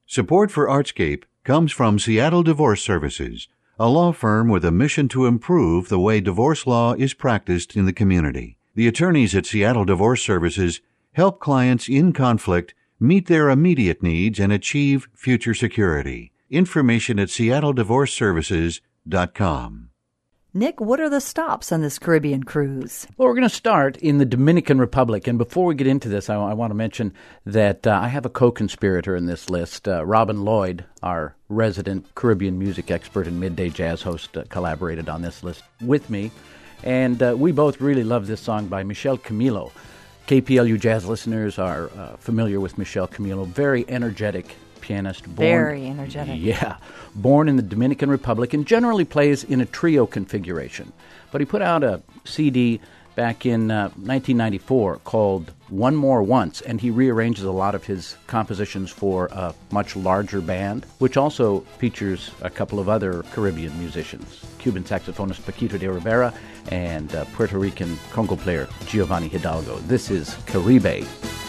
Support for Artscape comes from Seattle Divorce Services, a law firm with a mission to improve the way divorce law is practiced in the community. The attorneys at Seattle Divorce Services help clients in conflict meet their immediate needs and achieve future security. Information at seattledivorceservices.com. Nick, what are the stops on this Caribbean cruise? Well, we're going to start in the Dominican Republic. And before we get into this, I want to mention that I have a co-conspirator in this list. Robin Lloyd, our resident Caribbean music expert and midday jazz host, collaborated on this list with me. And we both really love this song by Michel Camilo. KPLU jazz listeners are familiar with Michel Camilo, very energetic pianist. Very energetic. Yeah. Born in the Dominican Republic and generally plays in a trio configuration. But he put out a CD back in 1994 called One More Once, and he rearranges a lot of his compositions for a much larger band, which also features a couple of other Caribbean musicians, Cuban saxophonist Paquito de Rivera and Puerto Rican conga player Giovanni Hidalgo. This is Caribe.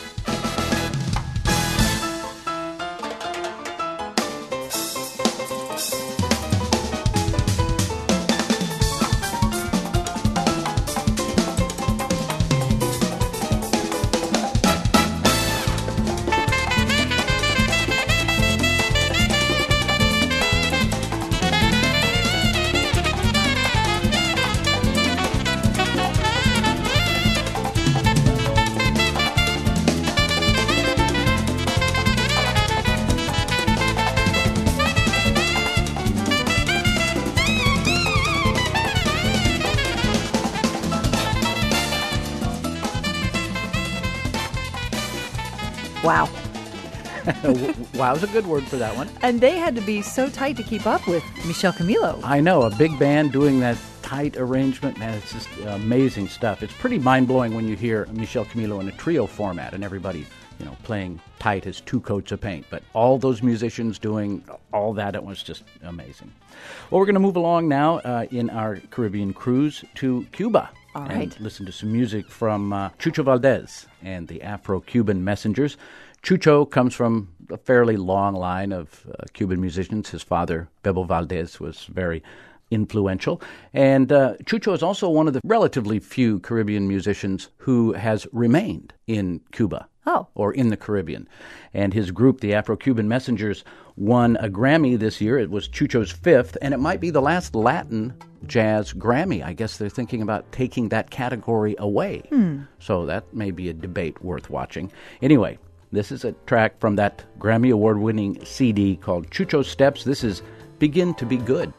Wow. Wow is a good word for that one. And they had to be so tight to keep up with Michel Camilo. I know, a big band doing that tight arrangement, man, it's just amazing stuff. It's pretty mind-blowing when you hear Michel Camilo in a trio format and everybody, playing tight as two coats of paint. But all those musicians doing all that, it was just amazing. Well, we're going to move along now in our Caribbean cruise to Cuba. All right. And listen to some music from Chucho Valdés and the Afro-Cuban Messengers. Chucho comes from a fairly long line of Cuban musicians. His father, Bebo Valdés, was very influential. And Chucho is also one of the relatively few Caribbean musicians who has remained in Cuba. Oh. Or in the Caribbean. And his group, the Afro-Cuban Messengers, won a Grammy this year. It was Chucho's fifth, and it might be the last Latin jazz Grammy. I guess they're thinking about taking that category away. So that may be a debate worth watching. Anyway, this is a track from that Grammy Award-winning CD called Chucho Steps. This is Begin to Be Good.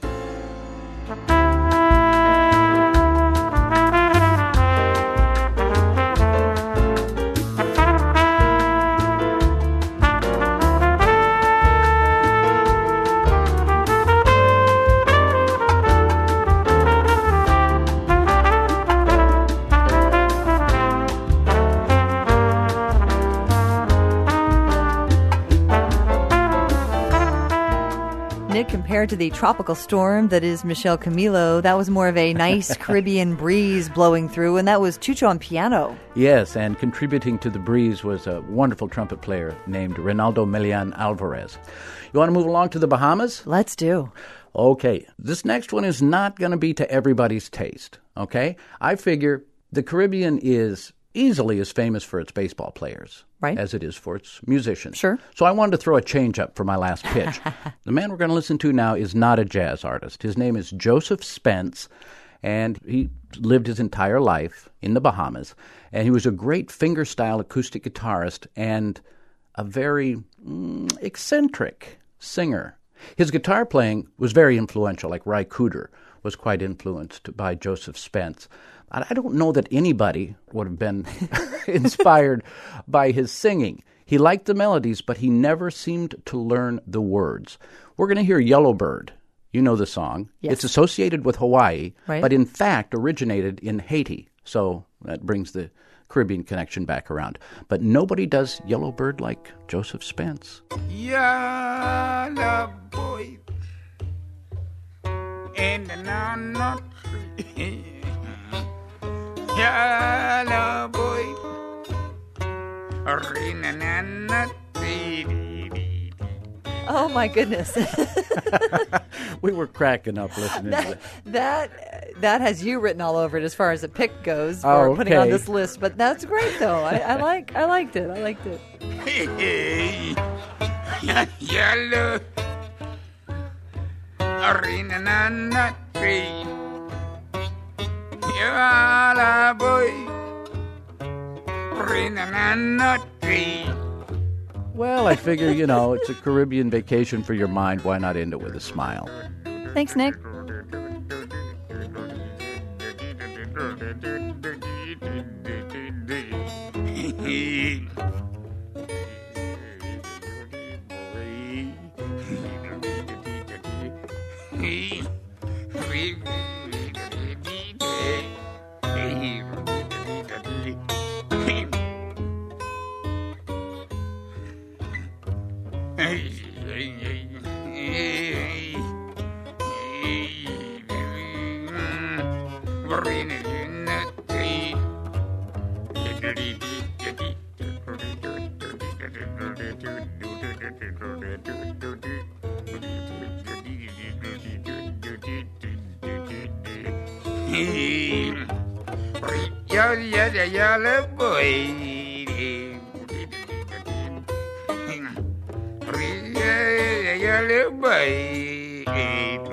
Compared to the tropical storm that is Michel Camilo, that was more of a nice Caribbean breeze blowing through, and that was Chucho on piano. Yes, and contributing to the breeze was a wonderful trumpet player named Reynaldo Melian Alvarez. You want to move along to the Bahamas? Let's do. Okay, this next one is not going to be to everybody's taste, okay? I figure the Caribbean is easily as famous for its baseball players as it is for its musicians. Sure. So I wanted to throw a change up for my last pitch. The man we're going to listen to now is not a jazz artist. His name is Joseph Spence, and he lived his entire life in the Bahamas. And he was a great fingerstyle acoustic guitarist and a very eccentric singer. His guitar playing was very influential, like Ry Cooder was quite influenced by Joseph Spence. I don't know that anybody would have been inspired by his singing. He liked the melodies, but he never seemed to learn the words. We're going to hear Yellowbird. You know the song. Yes. It's associated with Hawaii, right, but in fact originated in Haiti. So that brings the Caribbean connection back around. But nobody does Yellowbird like Joseph Spence. Yellow boy in the nut tree. Yellow boy in the nut tree. Oh my goodness. We were cracking up listening to that. That has you written all over it as far as a pick goes for Oh, putting on okay. this list. But that's great though. I liked it. I liked it. Hey, yellow. Arena na na tree. Yalla boy. Arena na na tree. Well, I figure, it's a Caribbean vacation for your mind. Why not end it with a smile? Thanks, Nick. Yalla boy. Yalla boy.